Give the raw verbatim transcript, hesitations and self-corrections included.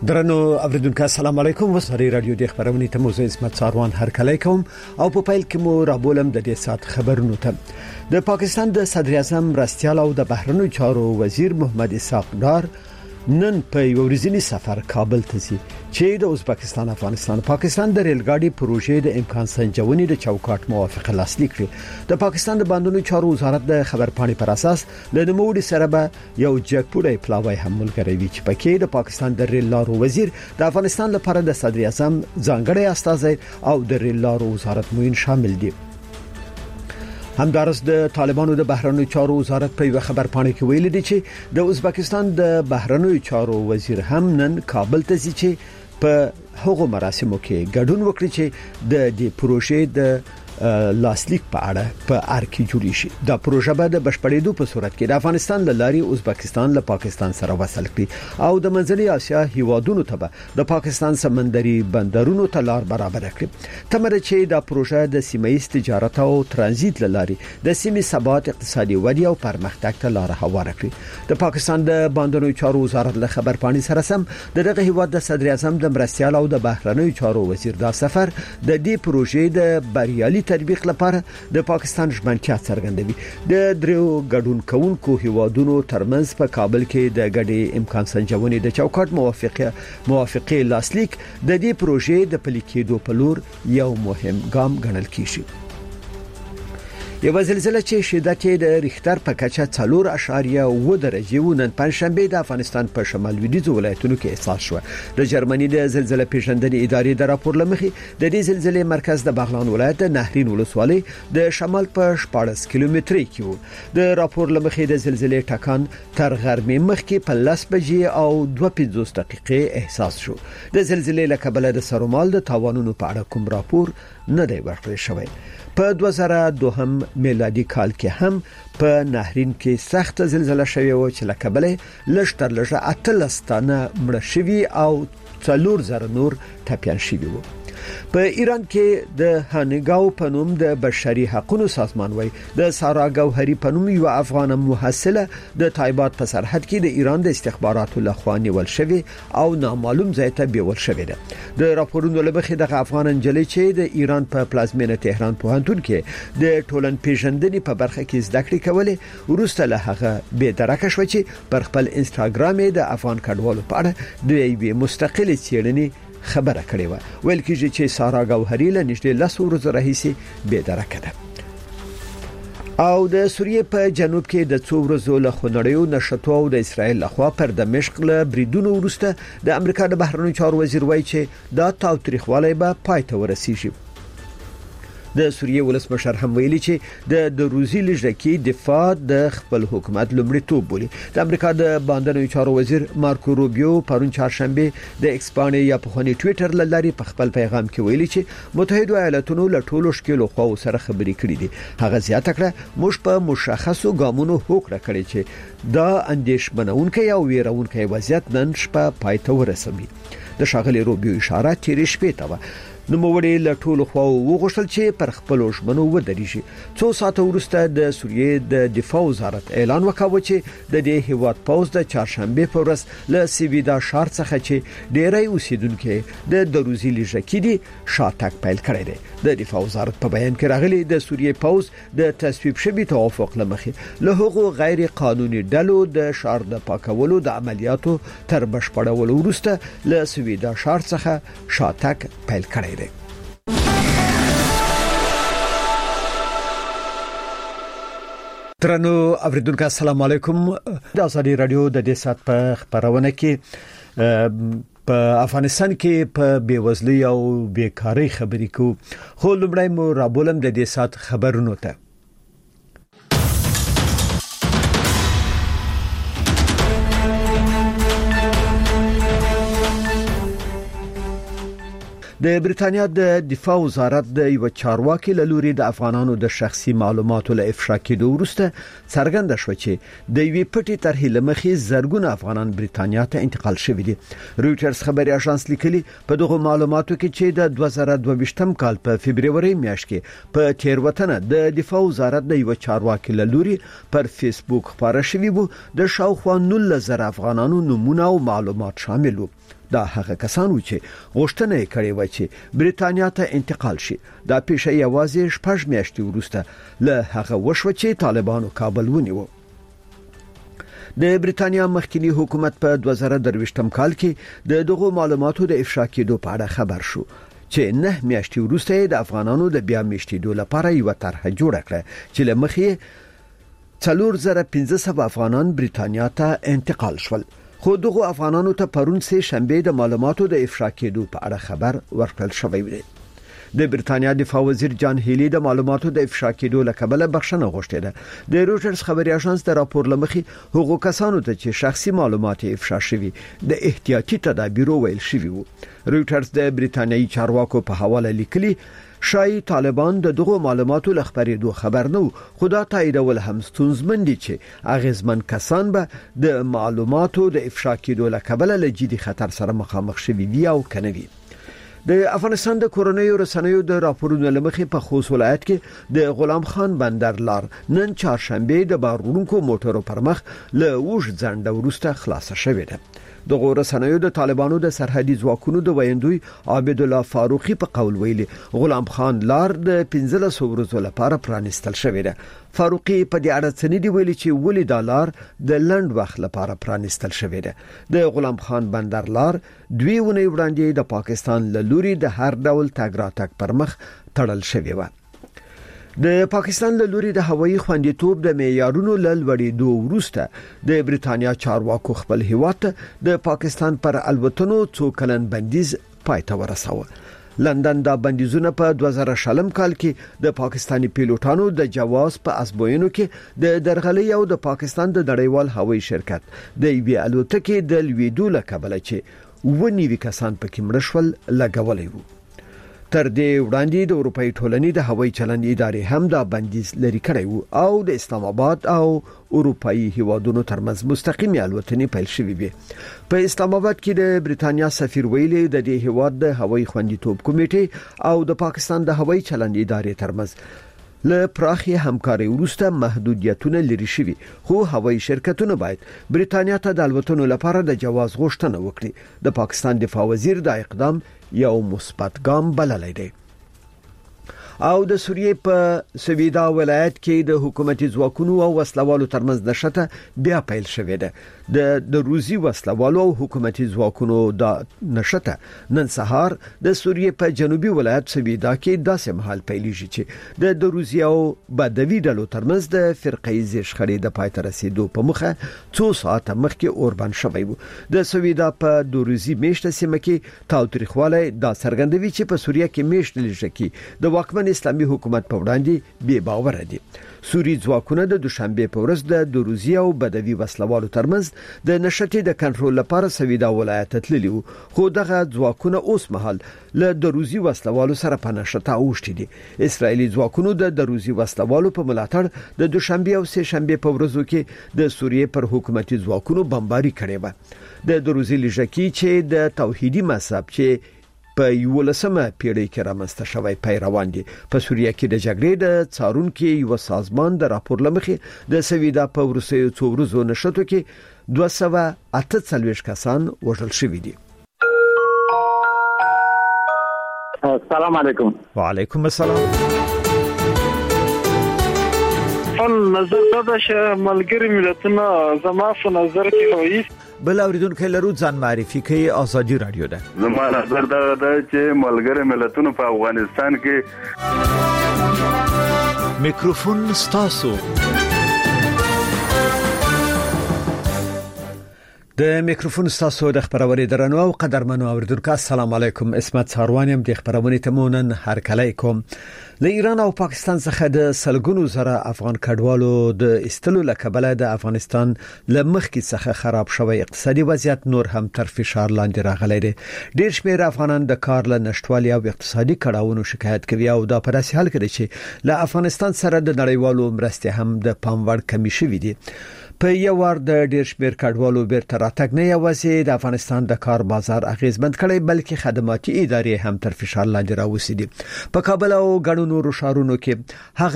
درنو اوریدونکو السلام علیکم. وسری رادیو د خبرونه ته موزه اسمت ساروان هر کله کوم او په پیل کې مو رابولم د دې سات خبرونو ته. د پاکستان د صدر اعظم راستیال او د بهرنیو چارو وزیر محمد اسحاق ډار نن په یو ورځنی سفر کابل ته ځي چې د ازبکستان افغانستان پاکستان د ریل ګاډي پروژې د امکان سنجونې د چوکاټ موافقه لاسلیک کړې. د پاکستان د بانډونو چارو وزارت د خبرپاڼې پر اساس له نوموړي سره به یو جګپوړی پلاوی هم ملګری وي چې پکې د پاکستان د ریل لارو وزیر د افغانستان لپاره د صدر اعظم ځانګړی استازی او د ریل لارو وزارت موین شامل دي. همدارس د طالبانو د بهرنیو چارو وزارت په یو خبرپاڼه کې ویلي دی چې د ازبکستان د بهرنیو چارو وزیر هم نن کابل ته ځي چې په هغو مراسمو کې ګډون وکړي چې د دې پروژې د لاسلیک په اړه په ارکی جوړی شي. دا پروژه به د بشپړېدو په صورت کې د افغانستان له لارې ازبکستان له پاکستان سره وصل کړي او د منځنۍ اسیا هیوادونو ته به د پاکستان سمندري بندرونو ته لار برابر کړي. تمره چې دا پروژه د سیمه‌ایز تجارت او ترانزیت له لارې د سیمې ثبات اقتصادي ودی او پرمختګ ته لار هواره کړي. د پاکستان د بانډونو چارو وزارت له خبرپاڼې سره سم د دغه هیواد د صدر اعظم د مرستيال او د بهرنیو چارو وزیر دا سفر د دې پروژې د بریالي تطبیق لپاره د پاکستان ژمنتیا څرګندوي. د دریو ګډون کوونکو هیوادونو ترمنځ په کابل کې د ګډي امکان سنجونې د چوکاټ موافقه موافقه لاسلیک د دې پروژې د پلي کېدو په لور یو مهم ګام ګڼل کیږي. یو زلزلہ چې شدت د ریختر په کچه څلور اعشاریه اووه درجه و نن پنځشنبه د افغانستان په شمال لویدیځ ولایتونو کې احساس شو. د جرمني د زلزلہ پیژندنې ادارې د راپور لمخې د دې زلزلې مرکز د بغلان ولایت د نهرین ولسوالۍ د شمال په شپاړس کیلومتري کې و. د راپور لمخې د زلزلې ټکان تر غرمې مخکې په لس بجې او دوه پنځوس دقیقې احساس شو. د زلزلې له کبله د سرومال د تاوانونو په اړه کوم راپور نه دی ورکړل شوی. په دوه زره دوه میلادي کال کې هم په نهرین کې سخت زلزلہ شوی و چې لکبله لشتر لږه اتلس تنه مړه شوی او څلور زره نور ټپيان شوی وو. په ایران کې د هانګاو په نوم د بشري حقوقو سازمان وای د سارا ګوهری په نوم یو افغان محصله د تایبات په سرحد کې د ایران د استخباراتو لخوا نیول شوی او نامعلوم ځای ته بیول شوی ده. د راپورونو لبخې د افغان انجلۍ چې د ایران په پلازمینه تهران پوهنتون کې د ټولن پیژندنې په برخه کې زده کړې کولې ورسته له هغه به درکه شو چې پر خپل انستګرام د افغان کډوالو په اړه د یوې مستقله څېړنې خبره کړې و. ویل کېږي چې سارا ګوهری له نږدې لس ورځې راهیسې بې درکه ده. او د سوریې په جنوب کې د څو ورځو له خونړیو نشټو او د اسرایل لخوا پر دمشق له بریدونو وروسته د امریکا د بهرنیو چارو وزیر وایي چې دا تاوتریخوالی به پای ته ورسیږي. د سوریې ولسمشر هم ویلي چې د د روزي لږکی دفاع د خپل حکومت لومړیتوب بولي. د امریکا د بانډونو چارو وزیر مارکو روبیو پرون چهارشنبه د ایکسپانیا یا په خونی ټوئیټر لاري په خپل پیغام کې ویلي چې متحده ایالاتونو له ټولو شکلو خو سره خبرې کړې دي. هغه زیاته کړه موږ په مشخصو ګامونو هوکړه کړې چې دا اندیشمنونکې او ویرونکې وضعیت نن شپه پای ته ورسوي. د شاغلي روبیو اشاره تیرې شپې ته و. نو موړي له ټولو خو وغوښتل چې پر خپل ژمنو ودرېږي. څو ساعت وروسته د سوریې د دفاع وزارت اعلان وکاوه چې د دې هیواد پوز د چهارشنبه په ورځ له سیویدا شهر څخه چې ډېری اوسیدونکو د دروزي لږکی دي شاتګ پیل کړی دی. د دفاع وزارت په بیان کې راغلي د سوریې پوز د تصویب شوی توافق لمخې له هغو غیر قانوني ډلو د شهر د پاکولو د عملیاتو تر بشپړولو وروسته له سیویدا شهر څخه شاتګ پیل کړی. ترنو اوریدونکو السلام علیکم. د ازادي رادیو د دې سات په خبرونه کې په افغانستان کې په بیوزلۍ او بیکاری خبرې کو خو لمړی مو رابولم د دې سات خبرونو ته. د بریټانیا د دفاع وزارت د یو چارواکي له لوري د افغانانو د شخصي معلوماتو له افشا کېدو وروسته څرګنده شو چې د یوې پټې طرحې لمخې زرګونه افغانان بریټانیا ته انتقال شوي دي. رويټرز خبري اژانس لیکلي په دغه معلوماتو کې چې د دوه زره دوه ویشتم کال په فبرवरी میاشت کې په تیروتنه د دفاع وزارت د یو چارواکي له لوري پر فیسبوک خبره شوې وو د شاوخوا نولس زره افغانانو نمونه او معلومات شامل وو. دا هغه کسان و چې غوښتنه یې کړې و چې برېټانیا ته انتقال شي. دا پیښه یوازې شپږ میاشتې وروسته له هغه وشو چې طالبانو کابل ونیو. د برېټانیا مخکنی حکومت په دوه زره درویشتم کال کې د دغو معلوماتو د افشا کېدو په اړه خبر شو چې نه میاشتې وروسته د افغانانو د بیا میشتېدو لپاره یو طرح جوړ کړ چې لمخې څلور زره پنځه سوه افغانان برېټانیا ته انتقال شول. خو دغه افغانانو ته پرون سه شنبه د معلوماتو د افشا کېدو په اړه خبر ورکړل شوی دی. د برېټانیا دفاع وزیر جان هیلی د معلوماتو د افشا کېدو لکبله بخښنه غوښتې ده. د رويټرز خبري اژانس د راپور لمخې هغو کسانو ته چې شخصي معلومات افشا شوي د احتیاطي تدابیرو ویل شوی وو. رويټرز د برېټانیایي چارواکو په حواله لیکلي شای طالبان د دغه معلوماتو لخبرېدو خبر نو خدا تاییدول هم ستونزمن دي چې اغیزمن کسان به د معلوماتو د افشا کېدو لکبله له جدي خطر سره مخامخ شوي وي او کنه وي. د افغانستان د کورونیو رسنیو د راپورونو لمخې په خوست ولایت کې د غلام خان بندر لار نن چهارشنبه د بارونکو موټرو پر مخ له وښ ځنډ وروسته خلاصه شوې ده. د رسنیو د طالبانو د سرحدي ځواکونو د ویندوی عابد الله فاروقي په قول ویلي غلام خان لار د پنځلس ورځې لپاره پرانستل شوې ده. فاروقي په دې اړه څه دی ویلي چې ولې د لار د لند وخت لپاره پرانستل شوې ده. د غلام خان بندر لار دوی ونې وړاندې د پاکستان له لوري د هر ډول تګ راتګ پر مخ تړل شوې و. د پاکستان له لوري د هوایي خوندیتوب د معیارونو لوړېدو وروسته د برېټانیا چارواکو خپل هیواد د پاکستان پر الوتنو څو کلن بندیز پای ته ورساوه. لندن دا بندیزونه په دوه زره شلم کال کې د پاکستاني پیلوټانو د جواز په ازموینو کې د درغلي او د پاکستان د نړیوال هوایي شرکت د یوې الوتکې د لویدو لکبله چې ونیوي کسان پکې مړ شول لګولې وو. تر دې وړاندې د اروپאי ټولنې د هوایي چلند ادارې هم دا بندیز لري کړی وو او د اسلام آباد او اروپאי هیوادونو ترمنځ مستقیمه الوتنې پیل شوې وي. په اسلام آباد کې د برېټانیا سفیر ویلي د دې هیواد د هوایي خوندیتوب کمیټې او د پاکستان د هوایي چلند ادارې ترمنځ له پراخي همکاري وروسته محدودیتونه لري شوي، خو هوایي شرکتونه باید برېټانیا ته د الوتنو لپاره د جواز غوښتنه وکړي. د پاکستان دفاع وزیر دا اقدام یو مثبت ګام بللی دی. او د سوریې په سویدا ولایت کې د حکومتي ځواکونو او وسلوالو ترمنځ نشته بیا پیل شوې ده. د د روسي وسلوالو او حکومتي ځواکونو د نشته نن سهار د سوریې په جنوبي ولایت سویدا کې داسې مهال پیلېږي چې د د روسي او بدوي ډلو ترمنځ د فرقې شخړې د پای ته رسیدو په مخه څو ساعت مخکې اوربان شوی وو. د سویدا په دوروزي میشته سیمه کې تاوتریخواله دا څرګندوي چې په سوریه کې میشته لږکی د واکمن اسلامي حکومت په وړاندې بے باور دي. سوري ځواکونه د دوشنبه په ورځ د دوروزي او بدوي وسلوالو ترمنځ د نشټې د کنټرول لپاره سویدا ولایت تللی وو، خو دغه ځواکونه اوس مهال له دوروزي وسلوالو سره په نشټه اوښتي دي. اسرایلی ځواکونو د دوروزي وسلوالو په ملاتړ د دوشنبه او سه شنبه په ورځو کې د سوریې پر حکومتي ځواکونو بمباري کړې و. د دوروزي لږکی چې د توحیدي مذهب چې په یولسمه پیړۍ کې رامنځته شوی پیروان دي. په سوریه کې د جګړې د څارونکو یو سازمان د راپور لمخې د سویدا په ورسېو څو ورځو نشټو کې دوه سوه اته څلوېښت کسان وژل شوي دي. السلام علیکم. وعلیکم السلام. فن نظر دا چې ملګری ملتونه زما په نظر کې وایي بل اوریدونکو لرو ځان معرفي کوي. ازادي رادیو ده. زما نظر دا ده چې ملګری ملتونه په افغانستان کې میکروفون ستاسو. د میکروفون ستاسو د خبروري درنو او قدرمنو اوریدونکو السلام علیکم. اسمت ساروانیم د خبرونې تمونن هر کله کوم. له ایران او پاکستان څخه د سلګونو زره افغان کډوالو د استلو لکبله د افغانستان لمخکې څخه خراب شوی اقتصادي وضعیت نور هم تر فشار لاندې راغلی دی. ډېر شمېر افغانان د کار له نشټوالي او اقتصادي کړاوونو شکایت کوي او دا په داسې حال کې دی چې له افغانستان سره د نړیوالو مرستې هم د پام وړ کمی شوې دي. په یو ور د ډېر شمېر کډوالو بیرته راتګ نه یوازې د افغانستان د کار بازار اغیزمند کړي بلکې خدماتي ادارې هم تر فشار لاندې راوستي دي. په کابل او ګڼو نورو ښارونو کې هغه